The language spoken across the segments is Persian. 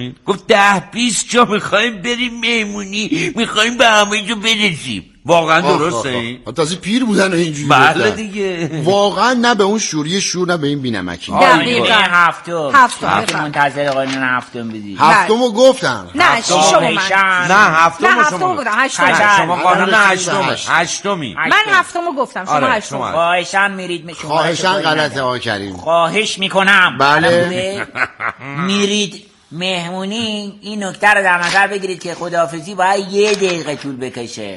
کنید؟ گفت 10-20 جا میخوایم بریم مهمونی، میخوایم به همه جا برسیم. واقعا درسته این؟ تازه پیر بودن و اینجوری بله دیگه. واقعا نه به اون شوری شور نه به این بی‌نمکی. دقیقاً. هفتم منتظر قانون هفتم بدید. هفتمو گفتم. نه شما من. نه هفتم شما بودم. شما قانون هشتمی. من هفتمو گفتم شما هشتم. خواهشاً میرید میشون. خواهشاً غلطه آقا کریم. خواهش میکنم. بله. میرید مهمونی این نکته رو در نظر بگیرید که خداحافظی باید 1 دقیقه طول بکشه.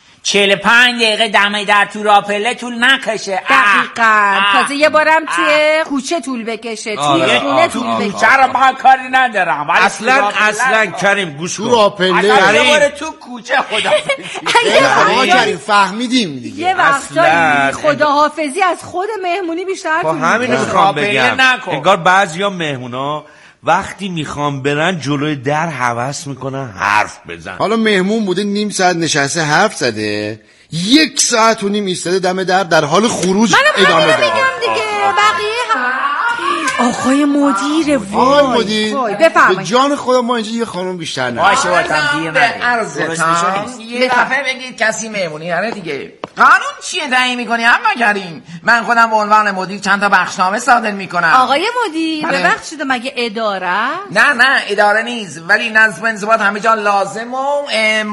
45 دقیقه دمه در تو راپله طول نکشه. دقیقاً. تازه یه بارم توی کوچه طول بکشه، توی خونه طول بکشه. چرا من کاری ندارم. اصلا کریم گوش کن. تو راپله یه بار تو کوچه خداحافظی. آقا کریم فهمیدیم دیگه. یه وقتا خداحافظی از خود مهمونی بیشتر طول میکشه. همین رو میخوام بگم. انگار بعضیا مهمونا وقتی میخوام برن جلوی در هوس میکنن حرف بزن. حالا مهمون بوده نیم ساعت نشسته حرف زده، 1 ساعت و نیم ایستاده دم در حال خروج ادامه داده. منم دیگه بقیه هم. آقای مدیر آقای مدیر بفرمایید. به جان خدا ما اینجا یه خانم بیشتر نداریم. باشه واتم دیر عرضتان یه دفعه بگید کسی مهمونی نره دیگه. قانون چیه تعیین میکنی اما کریم؟ من خودم به عنوان مدیر چند تا بخشنامه صادر میکنم. آقای مدیر ببخشید مگه اداره؟ نه اداره نیست، ولی نظم و انضباط همه جا لازم و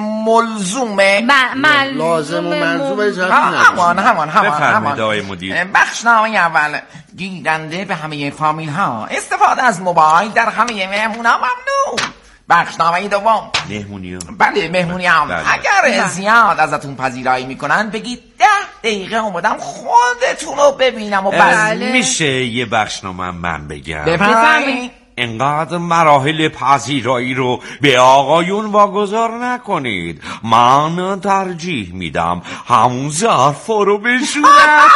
ملزومه. لازم و ملزوم همان بفرمایید آقای مدیر. بخشنامه اول: گیرنده به همه فامیل ها استفاده از موبایل در همه مهمون ها ممنوع. بخشنامه دوم: بله مهمونی هم اگر زیاد ازتون پذیرایی میکنن بگید 10 دقیقه اومدم خودتون رو ببینم و بله. میشه یه بخشنامه من بگم؟ بفرمایید. انقدر مراحل پذیرایی رو به آقایون واگذار نکنید. من ترجیح میدم همون ظرف رو بشورم.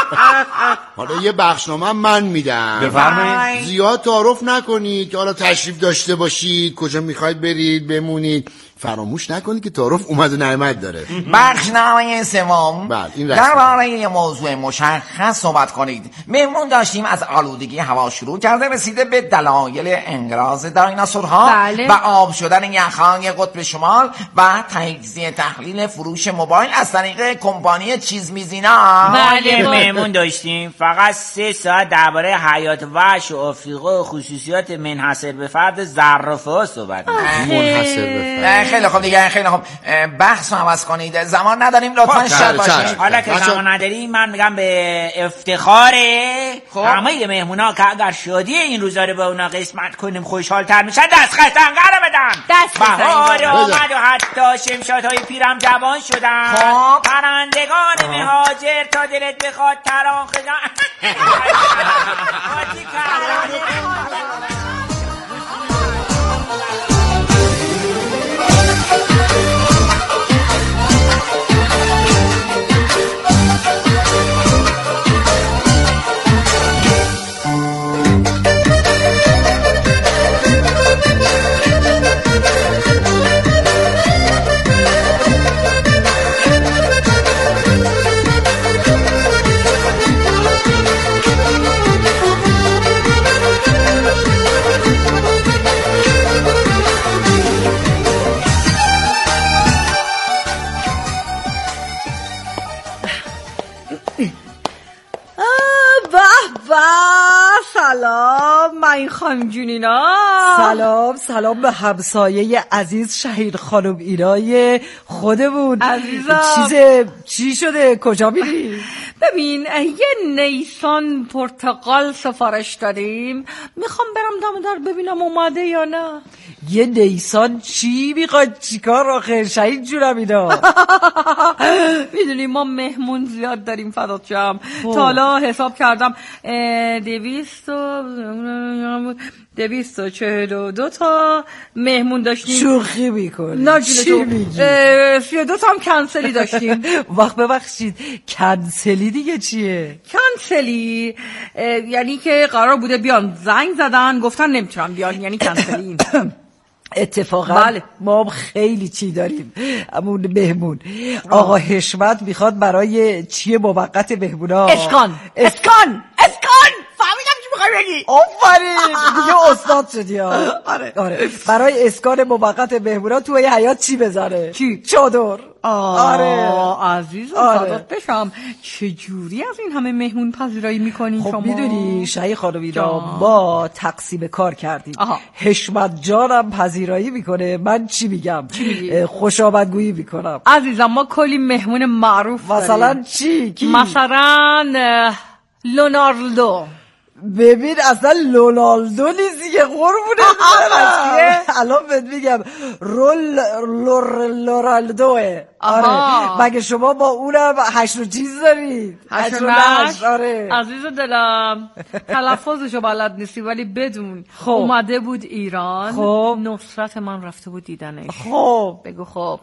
حالا یه بخشنامه من میدم. بفرمایید. زیاد تعارف نکنید که حالا تشریف داشته باشید، کجا میخواید برید بمونید. فراموش نکنید که تعارف اومد و نعمت داره. بخشنامه سوم: بله درباره یه موضوع مشخص صحبت کنید. مهمون داشتیم از آلودگی هوا شروع کرده رسیده به دلایل انقراض دایناسورها و آب شدن یخ‌های قطب شمال و تجزیه تحلیل فروش موبایل از طریق کمپانی چیز میزینا. بله مهمون داشتیم فقط 3 ساعت درباره حیات وحش و آفریقا و خصوصیات منحصر به فرد زرافه‌ها صحبت منحصر به فرد. خیلی خوب دیگه، خیلی خوب. بحث رو عوض کنید، زمان نداریم لطفاً شب باشه. حالا که زمان نداریم من میگم به افتخار همه مهمونا که اگر شادی این روزا رو به اونا قسمت کنیم خوشحال‌تر میشن دست خستنگه رو بدن. بهار آمد و حتی شمشادهای پیرم جوان شدن. پرندگان مهاجر تا دلت بخواد تران خزان. سلام من خانم جونینا. سلام به همسایه عزیز شهید خانم ایرای خودمون. عزیزم چی شده؟ کجا میری؟ ببین یه نیسان پرتقال سفارش دادیم، میخوام برم دم در ببینم اومده یا نه. یه نیسان چی میخواد چیکار آخه شهید جونم اینا؟ میدونی ما مهمون زیاد داریم فدات شم. تا حالا حساب کردم 242 تا مهمون داشتیم. شوخی میکنی؟ نه چی میگی؟ 32 تا هم کنسلی داشتیم. وقت ببخشید کنسلی دیگه چیه؟ کنسلی یعنی که قرار بوده بیان زنگ زدن گفتن نمیتونن بیان، یعنی کنسلی. اتفاقا بله. ما هم خیلی چی داریم. همون مهمون آقا حشمت میخواد برای چیه موقت مهمونا اسکان فهمیدم چی میخوای بگی؟ آفرین دیگه استاد شدی ها. آره برای اسکان موقت مهمونا توی حیات چی بذاره؟ چی؟ چادر. آره عزیزم فدات بشم. چجوری از این همه مهمون پذیرایی میکنین خب شما؟ میدونی شهی خانمی را ما تقسیم کار کردیم. حشمت جانم پذیرایی میکنه، من چی میگم؟ خوش آمدگویی میکنم. عزیزم ما کلی مهمون معروف مثلا داریم. چی؟ کی؟ مثلا لونالدو. ببین اصلا لونالدو نیستی که قربونه الان بهت میگم لورالدوه. آره مگه شما با اونم 8 چیز دارید؟ 8 آره عزیز دلم تلفظشو بلد نیستی ولی بدون اومده بود ایران. خب نصرت من رفته بود دیدنش. خب بگو خب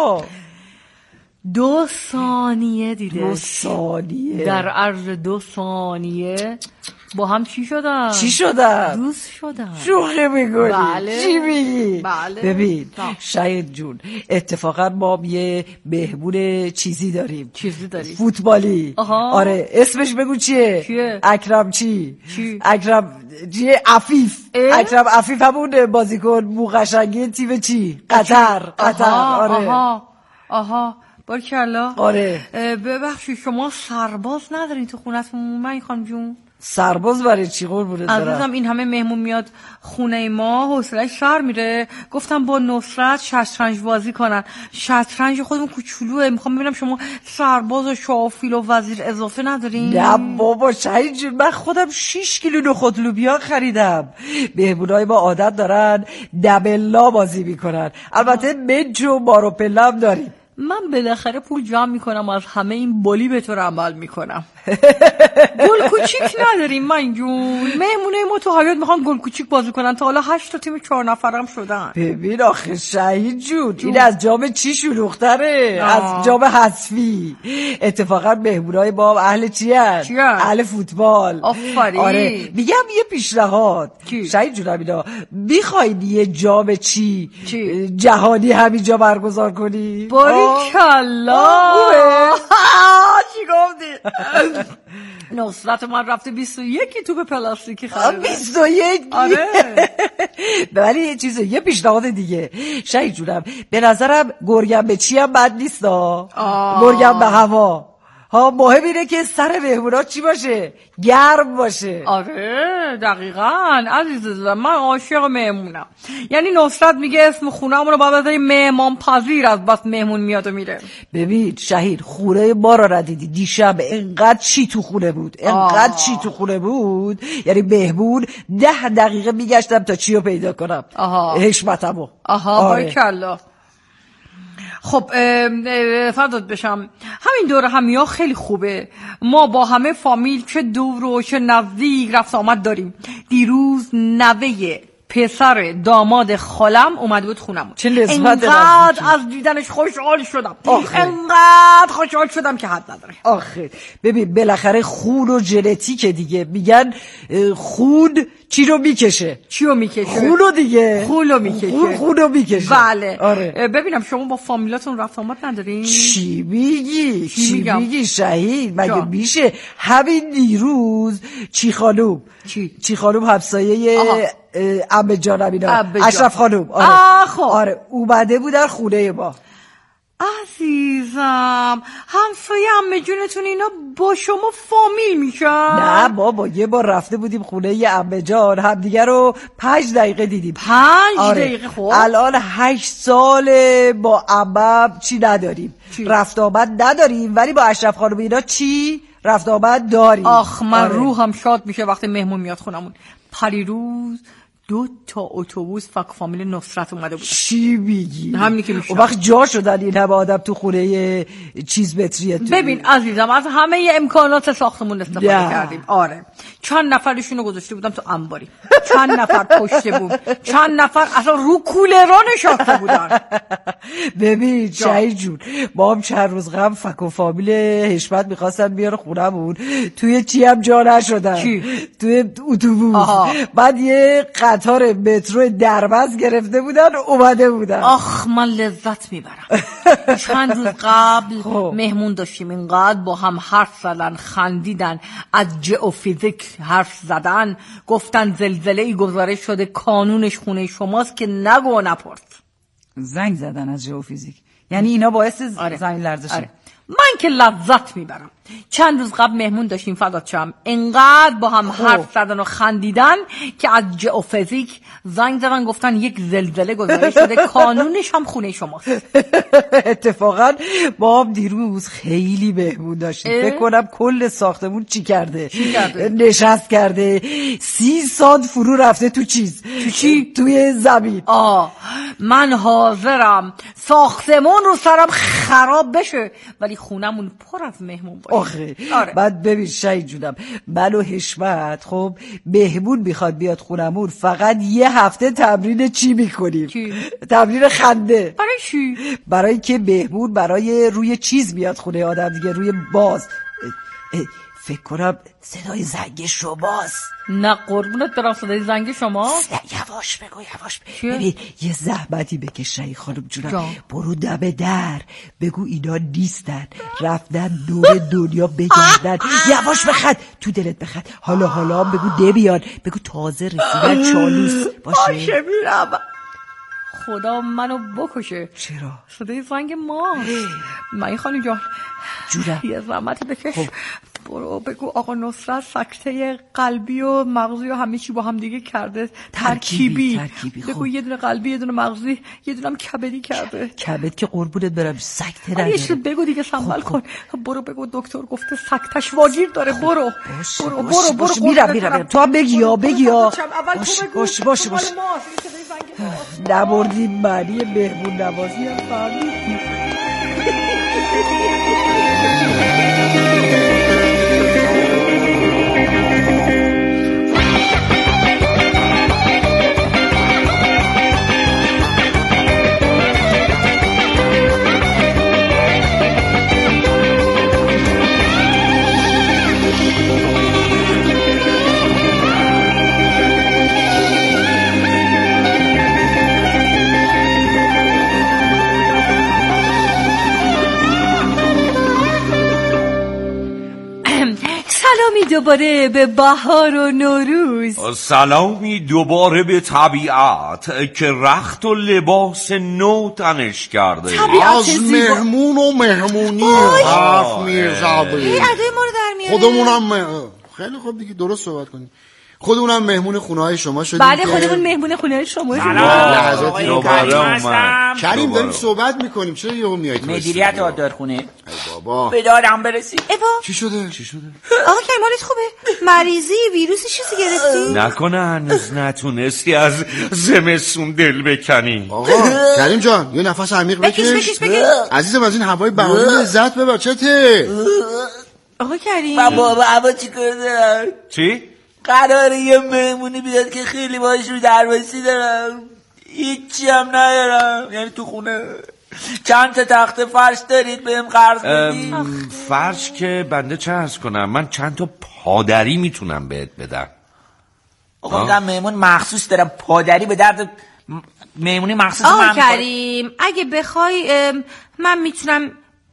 2 ثانیه دیده. 2 ثانیه در عرض 2 ثانیه با هم چی شدن؟ دوست شدن. شوخی میکنی؟ بله. چی میگی؟ بله. ببین شهید جون اتفاقا ما یه مهمون چیزی داریم. چیزی داری؟ فوتبالی. آره اسمش بگو چیه؟ اکرم چی؟ اکرم چیه؟ عفیف. اکرم عفیف همون بازیکن موقشنگی تیم چی؟ قطر. آره آها بارکالله. آره ببخشید شما سرباز ندارین تو خونتون؟ من خانم جون سرباز برای چی قربونت برم؟ عزیزم این همه مهمون میاد خونه ما حوصله‌اش سر میره. گفتم با نصرت شطرنج بازی کنن. شطرنج خودمون کوچولوئه. میخوام ببینم شما سرباز و شافیل و وزیر اضافه ندارین؟ نه بابا شهید جون من خودم 6 کیلو نخود لوبیا خریدم. مهمونای ما عادت دارن دبلا بازی میکنن. البته منچ و ماروپلا هم داریم. من بالاخره پول جمع میکنم از همه این بولی به طور عمل میکنم. گل کوچیک نداریم من جون. مهمونه ما تو حیات میخوان گل کوچیک بازی کنن. تا حالا 8 تا تیم 4 نفرم شدن. ببین آخه شهید جون این از جام چی شلوغ‌تره؟ از جام حذفی. اتفاقا مهمونای ما اهل چی هست؟ اهل فوتبال. آفرین. آره میگم یه پیشنهاد شهید جون اینا میخواید یه جام چی جهانی همینجا برگزار کنی؟ باریکالله. چی گفتی؟ نصرت من رفته 21 توپ پلاستیکی خریده. 21 آره. ولی یه چیز یه پیشنهاد دیگه شهید جونم به نظرم گرگم به چی هم بد نیست گرگم به هوا مهم اینه که سر مهمونا چی باشه؟ گرم باشه. آره دقیقاً عزیز دلم من عاشق مهمونم. یعنی نصرت میگه اسم خونه‌مون رو باید بذاریم مهمان پذیر از بس مهمون میاد و میره. ببین شهید خونه ما رو ندیدی دیشب انقدر چی تو خونه بود یعنی مهمون 10 دقیقه میگشتم تا چی رو پیدا کنم. حشمتمو. باریکالله. خب فدات بشم. همین دوره همیا خیلی خوبه. ما با همه فامیل چه دور و چه نزدیک رفت آمد داریم. دیروز نوه پسر داماد خالم اومده بود خونمون. چه لذت انقدر از دیدنش خوشحال شدم. انقدر خوشحال شدم که حد نداره. آخه ببین بالاخره خون و ژنتیک دیگه. میگن خون چی رو میکشه؟ خونو دیگه. خونو میکشه. بله. آره. ببینم شما با فامیلاتون رفت آمد ندارین؟ چی میگی شهید؟ مگه میشه؟ همین دیروز چی خانوم همسایه عمه جانم اینا اشرف خانوم. آره اومده بودن خونه ما. عزیزم همسایه عمه جونتون اینا با شما فامیل میشن؟ نه بابا یه بار رفته بودیم خونه یه عمه جان همدیگه رو 5 دقیقه دیدیم. 5 دقیقه؟ خب الان 8 ساله با عمم چی نداریم. رفت آمد نداریم ولی با اشرف خانم اینا چی رفت آمد داریم. من روحم شاد میشه وقتی مهمون میاد خونمون. پریروز 2 تا اتوبوس فک فامیل نصرت اومده بود. چی میگی؟ همینی که میشه. وقت جا شدن این همه آدم تو خونه چیز متریه. ببین عزیزم از همه امکانات ساختمون استفاده کردیم. آره چند نفرشونو گذاشته بودم تو انباری. چند نفر پشت بود. چند نفر اصلا رو کولرا نشسته بودن. ببین شهید جون ما هم چند روز قبل فک و فامیل حشمت میخواستن بیارن خونمون توی چی هم جا نشدن. توی اتوبوس. بعد یه قطار مترو دربست گرفته بودن اومده بودن. آخ من لذت میبرم. چند روز قبل مهمون داشتیم، اینقدر با هم حرف زدن، خندیدن، از ژئوفیزیک حرف زدن، گفتن زلزله‌ای گزارش شده، کانونش خونه شماست که نگو نپرس. زنگ زدن از ژئوفیزیک، یعنی اینا باعث زمین لرزشه. آره. من که لذت میبرم. چند روز قبل مهمون داشتیم فدات شم، انقدر با هم حرف زدن و خندیدن که از ژئوفیزیک زنگ زدن گفتن یک زلزله گزارش شده، کانونش هم خونه شماست. اتفاقا با هم دیروز خیلی مهمون داشتیم. فکر کنم کل ساختمون چی کرده؟ نشست کرده 30 سانت فرو رفته تو چیز. تو چی؟ توی زمین. من حاضرم ساختمون رو سرم خراب بشه ولی خونمون پر از مهمون باشه. آخه بعد ببین شهید جونم، من و حشمت خب مهمون میخواد بیاد خونمون، فقط یه هفته تمرین چی میکنیم؟ تمرین خنده. برای چی؟ برای که مهمون برای روی چیز میاد خونه آدم دیگه، روی باز. فکر کنم صدای زنگ شماست. نه قربونت برم، صدای زنگ شماست. یواش بگو. ببین یه زحمتی بکش شهید خانم جونم، برو دم در بگو اینا نیستن، رفتن دور دنیا بگردن. یواش بخند، تو دلت بخند. حالا بگو نمیان، بگو تازه رسیدن چالوس باشه. میرم. خدا منو بکشه. چرا؟ صدای زنگ ما. من خانم جان جونم یه زحمت بکش. برو بگو آقا نصرت سکته قلبی و مغزی و همه چی با هم دیگه کرده، ترکیبی. بگو یه دونه قلبی، یه دونه مغزی، یه دونه هم کبدی کرده. کبد که قربونت برم سکته نداره. یه بگو دیگه سنبال کن. برو بگو دکتر گفته سکتش واگیر داره. برو میرم. تو هم بگی یا باشه نبردی معنی مهمون نوازی هم فهمید. سلامی دوباره به بهار و نوروز. سلامی دوباره به طبیعت که رخت و لباس نو تنش کرده. از مهمون و مهمونی حرف میزنی. ادای ما رو در میاره. خودمونم خیلی خوب دیگه درست صحبت کنیم. خودمونم مهمون خونه‌های شما شدیم. بله خودمون مهمون خونه‌های شما شدیم. لحظاتی اومد. کریم داریم صحبت میکنیم، چرا یهو میایید؟ مدیریت آدارخونه. ای بابا بدارم برسی. چی شده؟ آقا کریم حالت خوبه؟ مریضی، ویروسی چیزی گرفتی؟ نکنه هنوز نتونستی از زمستون دل بکنی. آقا کریم جان یه نفس عمیق بکش. عزیزم از این هوای بهاری لذت ببر. چته؟ آقا کریم بابا هوا چیکار دارم؟ چی؟ قراره یه مهمونی بیاد که خیلی باش رو درواسی دارم، هیچی هم ندارم، یعنی تو خونه. چند تا تخت فرش دارید بهم قرض بدید؟ فرش که بنده چه عرض کنم، من چند تا پادری میتونم بهت بدم. آقا میگم مهمون مخصوص دارم، پادری به درد مهمونی مخصوص من. آقا کریم اگه بخوای من میتونم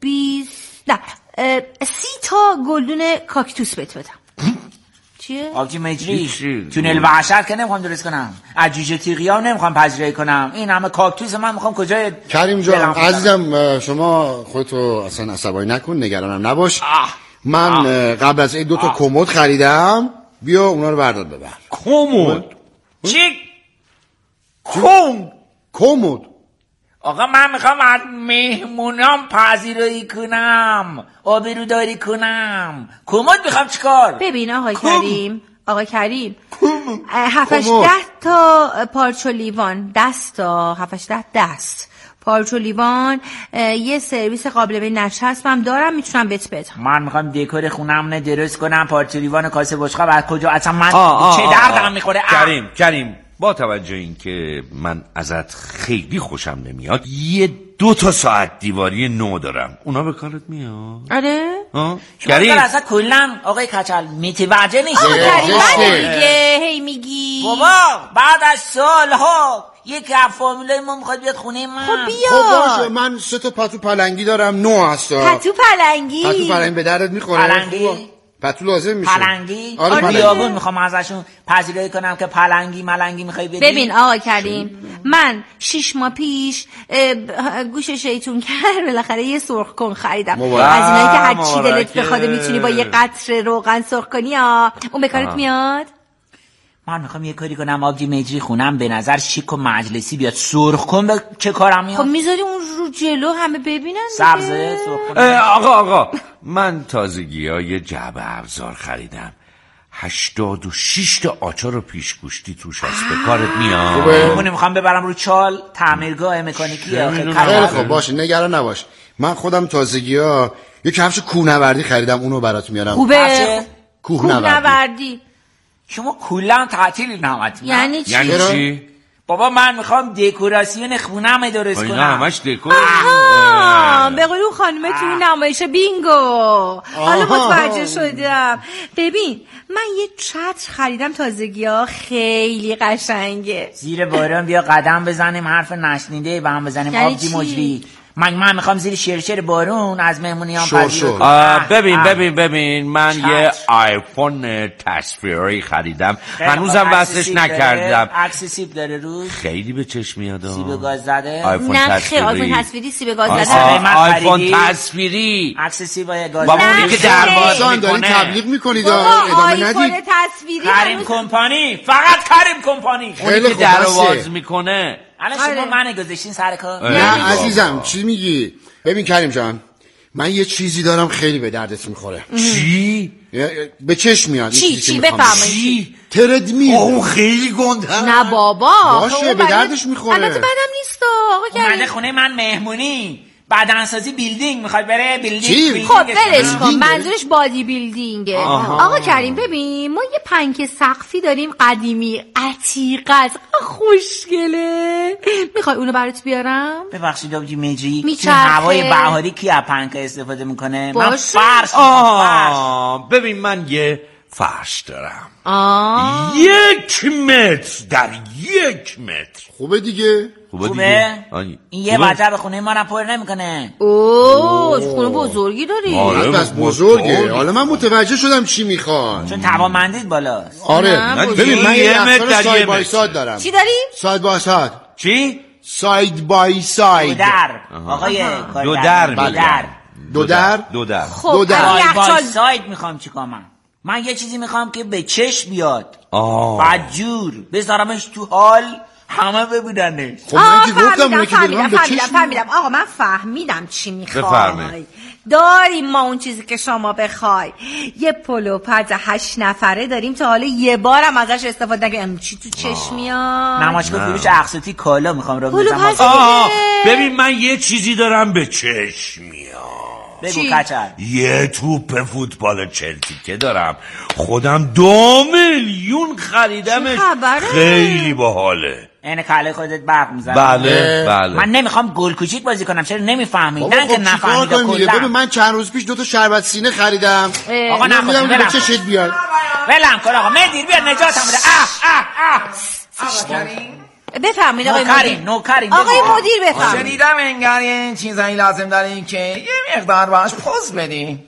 30 تا گلدون کاکتوس بهت بدم. چیه؟ آبجی مجری تونل وحشت که نمیخوام درست کنم، عجیجه تیغی ها نمیخوام پذیرایی کنم، این همه کاکتوس من میخوام کجای. کریم جان عزیزم شما خودتو اصلا عصبانی نکن، نگرانم نباش. من قبل از این 2 تا کمد خریدم، بیا اونا رو بردار ببر. کمد؟ چی؟ کمد آقا من میخوام از مهمونام پذیرایی کنم، آبروداری کنم. کمد میخوام چیکار؟ ببین آقا کریم 7-10 تا پارچه و لیوان، 7-10 دست پارچه و لیوان، یه سرویس قابل به نشستم دارم میتونم بهت بدم. من میخوام دکور خونم درست کنم، پارچه لیوان و کاسه بشقاب از کجا اصلا من چه دردم میخوره. کریم با توجه این که من ازت خیلی خوشم نمیاد، 2 تا ساعت دیواری نو دارم، اونا به کارت میاد؟ آره کریم اصلا کلا آقای کچل متوجه نیست. آقا کریم دیگه هی میگی بابا بعد از سالها یکی از فامیلای ما میخواد بیاد خونه من. خب بیا. خب باشه، من 3 تا پتو پلنگی دارم، 9 هستا. پتو پلنگی به دردت میخوره؟ پلنگی؟ پتو لازم میشه. پلنگی؟ آره بیابون میخوام ازشون پذیرایی کنم که پلنگی ملنگی میخوای بدی. ببین آقا کریم، من 6 ماه پیش گوش شیطون کرد بالاخره یه سرخ کن خریدم، از اینایی که هر چی دلت بخواد میتونی با یه قطره روغن سرخ کنی. اون به کارت میاد؟ من میخوام یه کاری کنم آبجی مجری خونم به نظر شیک و مجلسی بیاد. سرخ کن به چه کارم میاد؟ خب میذاری اون رو جلو همه ببینن سبزه سرخ کن. آقا من تازگی جعبه ابزار خریدم، 86 تا آچار و پیشگوشتی توش هست. به کارت میاد؟ اونو میخوام ببرم رو چال تعمیرگاه مکانیکی. خیلی خوب باشه، نگران نباش. من خودم تازگی‌ها یه کفش کوهنوردی خریدم، اونو برات میارم. خوبه؟ کوهنوردی. شما کلا تعطیل نامت یعنی چی؟ یعنی چی؟ بابا من میخوام دکوراسیون خونم درست کنم. اینا همش دکور. به قول اون خانمه توی نمایش بینگو. حالا متوجه شدم. ببین من یه چتر خریدم تازگی‌ها، خیلی قشنگه. زیر باران بیا قدم بزنیم حرف نشنیده با هم بزنیم. یعنی آبجی مجری. من میخوام زیر شرشر بارون از مهمونیام پذیرایی کنم. ببین من یه آیفون تصویری خریدم، هنوزم وصلش نکردم. عکس سیب داره روش؟ خیلی به چشم میاد. سیب گاز زده؟ آیفون تصویری سیب گاز زده. آیفون تصویری عکس سیب گاز بابا اونی که دروازه داری تبلیغ میکنید. ادامه ندید. تصویری کریم کمپانی، فقط کریم کمپانی. اونی که دروازه میکنه. الان شما من گذاشتین سر کار؟ نه عزیزم چی میگی؟ ببین کریم جان، من یه چیزی دارم خیلی به دردت میخوره. چی؟ به چشم میاد. چی بفرمایید؟ تردمیل. اون خیلی گنده. نه بابا باشه به دردش میخوره. البته بدم نیست آقا کریم. اومده خونه من مهمونی، بدنسازی بیلدینگ میخواد بره. بیلدینگ خب برش کن، منظورش بادی بیلدینگه. آقا کریم ببین ما یه پنکه سقفی داریم قدیمی عتیق است، خوشگله. میخوای اونو برات بیارم؟ ببخشید آبجی مجری، تو هوای بهاری کی از پنکه استفاده میکنه؟ من فرش. ببین من یه فرش دارم 1 متر در 1 متر. خوبه دیگه. خوبه؟ این یه بچه به خونه ما رو پر نمیکنه. خونه بزرگی داری. آره بس بزرگه. حالا من متوجه شدم چی میخوان، چون توانمندید بالاست. آره ببین من یه دفتر ساید بای ساید دارم. چی داری؟ ساید بای ساید. چی؟ ساید بای ساید. آقای دو در. خب ساید بای ساید میخوام چیکار من یه چیزی میخوام که به چشم بیاد. بدجور بذارمش تو حال همه ببیننش. خب من که گفتم اونه که ببینم به چشم. فهمیدم آقا من فهمیدم چی میخوای. داریم ما اون چیزی که شما بخوای. یه پلوپز 8 نفره داریم تا حالا یه بارم ازش استفاده نکردم. چی تو چشم میاد؟ نمایشگاه فروش اقساطی کالا میخوام رو بزنم. ببین من یه چیزی دارم به چشم میاد. بگو کچل. یه توپ فوتبال چلسی که دارم، خودم 2 میلیون خریدمش. خیلی باحاله. این کله خودت برق میزنه. بله. من نمیخوام گل کوچیک بازی کنم. چرا نمیفهمید؟ نه که نفهمید کلا. ببین من چند روز پیش 2 تا شربت سینه خریدم. آقا نمیدونم به چشت بیاد. ولم کن آقا، مدیر بیاد نجاتم بده. بفرمایید آقای مدیر. نوکریم آقای مدیر بفرمایید. شنیدم انگار این چیزایی لازم دارین که یه مقدار باش پوز بدین.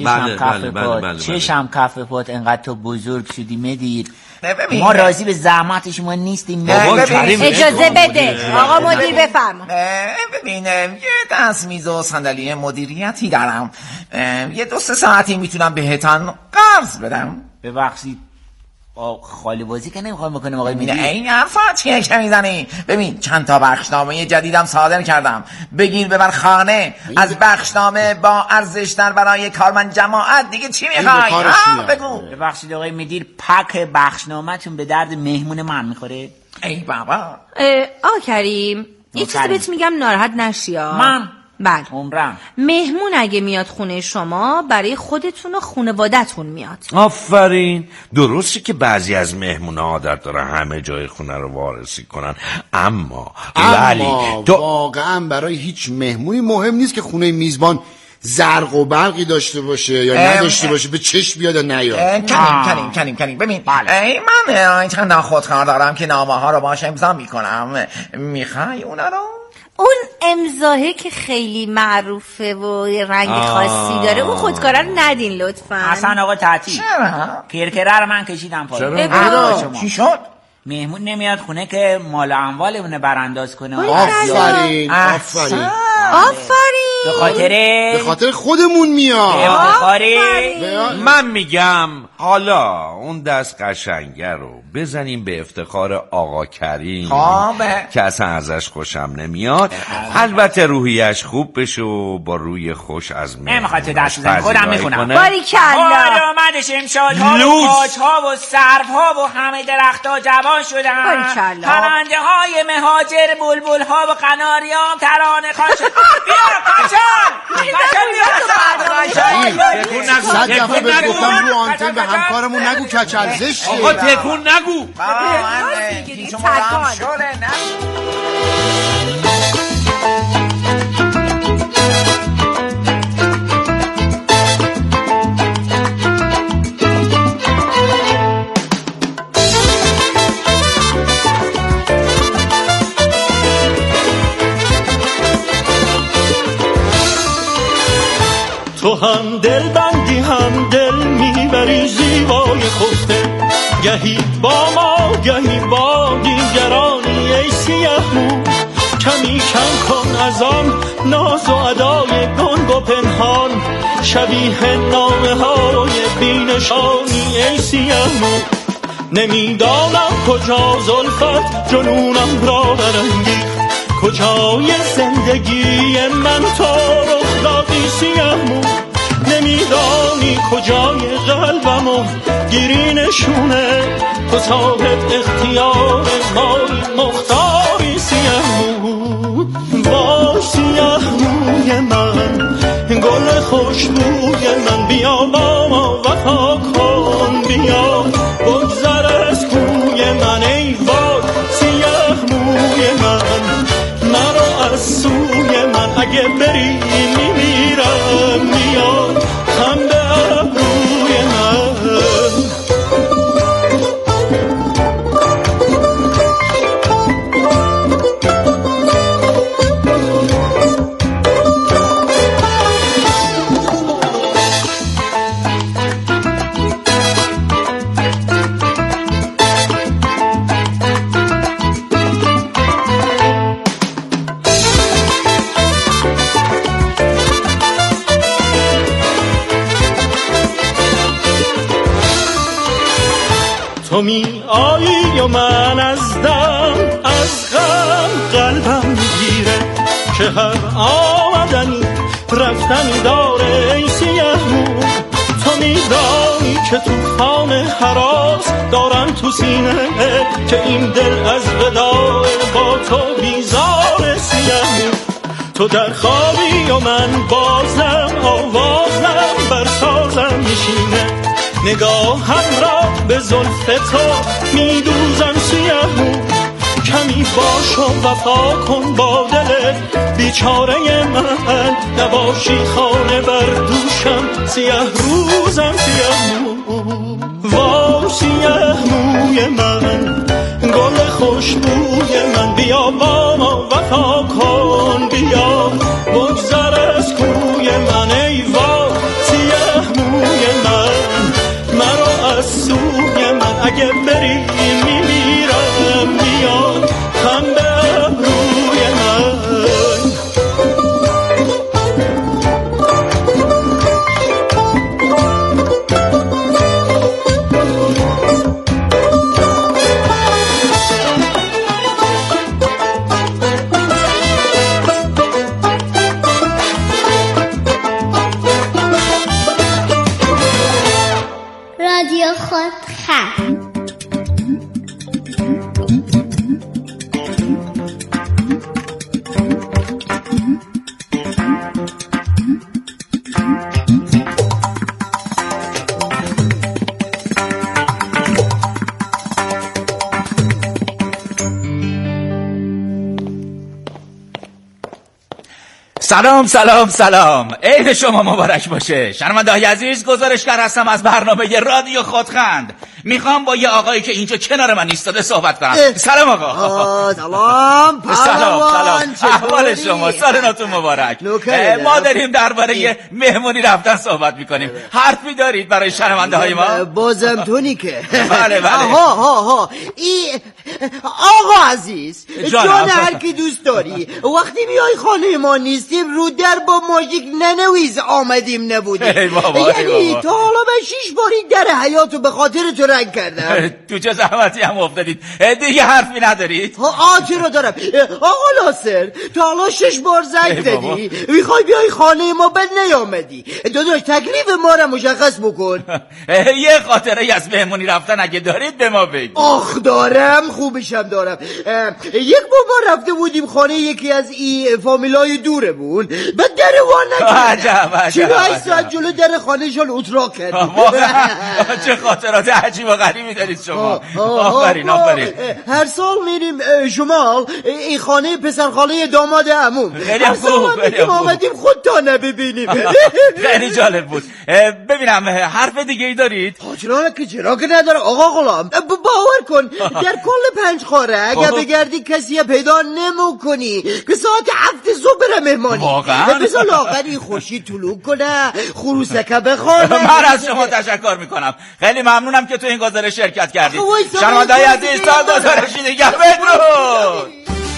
چشم کف پات انقدر تو بزرگ شدی مدیر. ما راضی به زحمت شما نیستیم. اجازه بده آقا مدیر بفرمایید. ببینم یه دست میز و صندلی مدیریتی دارم، یه 2-3 ساعتی میتونم بهتون قرض بدم. ببخشید خالی بازی که نمیخوام بکنیم آقای مدیر. این حرفا چیه که میزنی؟ ببین چند تا بخشنامه جدیدم صادر کردم، بگیر ببر خانه. از بخشنامه با ارزش در برای کارمند جماعت دیگه چی میخوای؟ بگو. ببخشید آقای مدیر، پک بخشنامه‌تون به درد مهمون من میخوره. ای بابا. آقا کریم یه چیزی بهت میگم ناراحت نشی. من بله عمرم مهمون اگه میاد خونه شما برای خودتون و خانواده‌تون میاد. آفرین. درسته که بعضی از مهمونا عادت دارن همه جای خونه رو وارسی کنن، اما واقعا برای هیچ مهمونی مهم نیست که خونه میزبان زرق و برقی داشته باشه یا نداشته باشه، به چشم بیاد یا نیاد. کنیم ببین من چند خودکار دارم که نامه ها رو باش امضا میکنم، میخوای اونا رو؟ اون امضاه که خیلی معروفه و رنگ خاصی داره، اون خودکارا رو ندین لطفا. اصلا آقا تعطیل. چرا؟ کرکره رو من کشیدم پایین. چی شد؟ مهمون نمیاد خونه که مال و اموالمونه برانداز کنه. آفرین. به خاطر خودمون میاد. من میگم حالا اون دست قشنگه رو بزنیم به افتخار آقا کریم که اصلا ازش خوشم نمیاد. البته روحیش خوب بشه و با روی خوش از من نمیخواد دست بزنم، خودم میخونم. باریکلا. آمدش امشادها و قاچها و سربها و همه درختها جوان شدن. باریکلا. پرنده های مهاجر بلبل ها و قناریام ترانه خوان شد. بیا کچل بیا. صد دفعه بهت گفتم رو آنتن به همکارمون نگو کچل زشته. آقا تکون نگو. تو هم دل بندی هم دل میبری زیبای خفته، گهی با ما گهی با دیگرانی ای سیاه مو. کمی کم کن از آن ناز و ادای گنگ و پنهان، شبیه نامه های بینشانی ای سیاه مو. نمیدانم کجا زلفت جنونم را برانگیخت، کجای زندگی من تو رخ دادی سیاه مو. نمیدانی کجای قلبمو گیری نشونه، تو صاحب اختیار مایی مختاری سیاه مو. باش سیاه موی من گل خوشبوی من، بیا با ما وفا کن، بیا بگذر از کوی من. ای وای سیاه موی من، مرا از سوی من اگه بری میمیرم، میاد خم به ابروی من. تو می آیی و من از دم از غم قلبم میگیره، که هر آمدنی رفتنی داره ای سیاه مو. تو میدانی که توفان هراس دارم تو سینه، که این دل از وداع با تو بیزار سیاه مو. تو در خوابی و من بازم آوازم بر سازم میشینه، نگاهم را به زلف تو میدوزم سیاه مو. کمی باش و وفا کن با دل بیچاره من، نباشی خانه بر دوشم سیاه روزم سیاه مو. وای سیاه موی من گل خوشبوی من، بیا با ما وفا کن، بیا بگذر از کوی من. ای وای سیاه موی من، مرا از سوی من اگه بری میمیرم، میاد خم به ابروی من. سلام. عید شما مبارک باشه. شنونده‌های عزیز، گزارشگر هستم از برنامه رادیو خودخند. میخوام با یه آقایی که اینجا کنار من ایستاده صحبت کنم. سلام آقا. سلام. احوال شما؟ سال نوتون مبارک. ما داریم درباره مهمونی رفتن صحبت میکنیم. حرفی دارید برای شنونده‌های ما؟ بازم تونی که. بله. ها. آقا عزیز، جان هر کی دوست داری، وقتی بیای خانه ما نیستیم رو در با ماژیک ننویز آمدیم نبودیم. یعنی تا حالا به 6 باری در حیاتو به خاطر تو رنگ کردم. تو چه زحمتی هم افتادید. دیگه حرفی ندارید؟ چرا دارم. آقا ناصر، تا حالا 6 بار زنگ دادی میخوای بیای خانه ما بد نیامدی. داداش تکلیف ما رو مشخص بکن. یه خاطره از مهمونی رفتن اگه دارید به ما بگید. آخ دارم، خوبشم دارم. یک بار رفته بودیم خانه یکی از این فامیلای دورمون، بعد در وان نکردم. 48 ساعت جلو در خانهشان اتراق کردیم. چه خاطرات عجیب و غریبی دارید شما. آفرین. هر سال میریم شمال، این خانه پسرخاله داماد عموم. هر سال میریم آمدیم خود تا نببینیم. خیلی جالب بود. ببینم حرف دیگه ای دارید؟ چرا که نداره آقا غلام. باور کن در کل 5 خاره اگر بگردی کسی پیدا نمو کنی که ساعت 7 صبح بره مهمانی. واقعا؟ بذار لاغری خوشی طلوع کنه، خروسکه بخوره. من از شما تشکر میکنم. خیلی ممنونم که تو این گزارش شرکت کردید. شنونده‌های عزیز، تا گزارشی دیگه بدرود.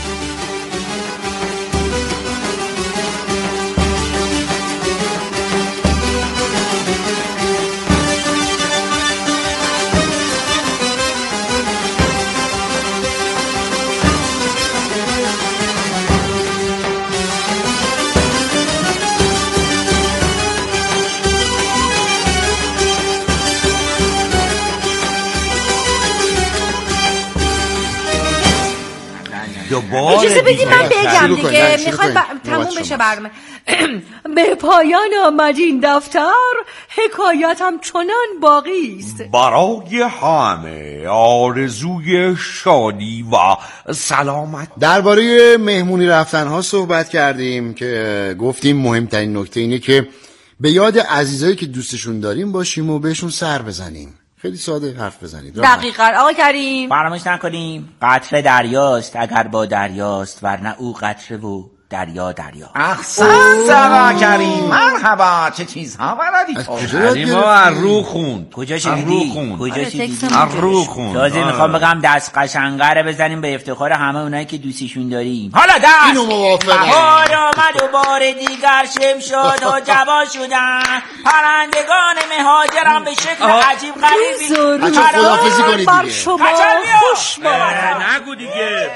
اجازه بدید من بگم دیگه، میخواد تموم بشه برنامه. به پایان آمد این دفتر، حکایتم چنان باقی است. برای همه آرزوی شادی و سلامت. درباره مهمونی رفتن ها صحبت کردیم که گفتیم مهمترین نکته اینه که به یاد عزیزایی که دوستشون داریم باشیم و بهشون سر بزنیم. خیلی ساده حرف بزنید. دقیقاً آقا کریم. فراموش نکنیم قطره دریاست اگر با دریاست، ورنه او قطره و دریا. احسن آقا کریم، مرحبا. چه چیزها بلدی؟ کریم از رو خوند. کجا شنیدی؟ از رو خوند. تازه میخوام بگم دست قشنگره بزنیم به افتخار همه اونایی که دوستشون داریم. حالا دست اینو موافقم. بهار آمد و بار دیگر شمشاد و جوا شدن، پرندگان مهاجرم به شکل عجیب غریبی. بچه خداحافظی کنید بر دیگه. شما خوش نگو دیگه.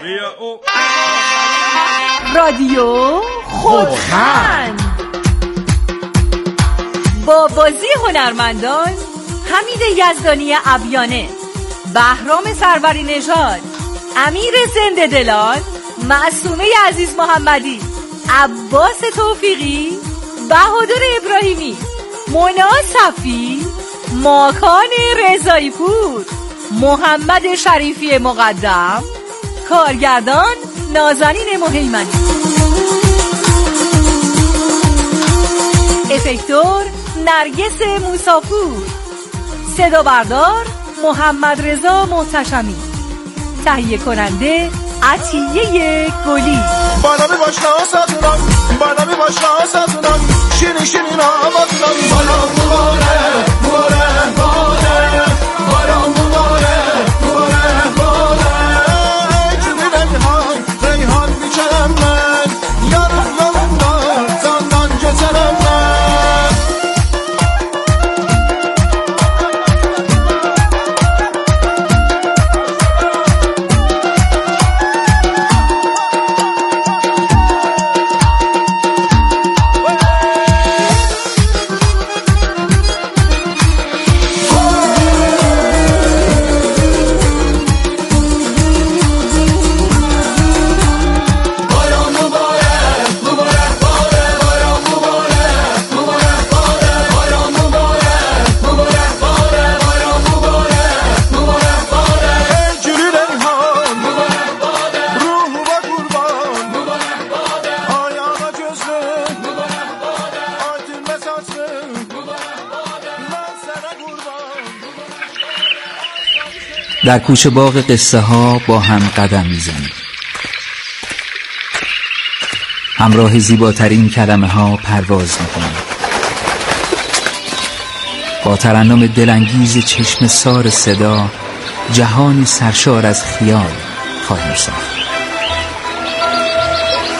رادیو خودخند با بازی هنرمندان حمید یزدانی عبیانه، بهرام سروری نژاد، امیر زنده دلان، معصومه عزیز محمدی، عباس توفیقی، بهادر ابراهیمی، مونا صفی، ماکان رضایی پور، محمد شریفی مقدم، کارگردان نازنین مهیمنی، افکتور نرگس موسافور، صدا بردار محمد رضا محتشمی، تهیه کننده عطیه گلی. بانمی باشنا ساتونم، بانمی باشنا ساتونم، شیرین آمدونم. بانم مباره مباره مباره، بانم مباره مباره مباره. جوی ریحان میچنم من، یارم دار زندان جسنم من. در کوچه باغ قصه ها با هم قدم میزنیم. همراه زیباترین کلمه ها پرواز میکنیم. با ترنم دلانگیز چشم سار صدا جهانی سرشار از خیال خواهیم ساخت.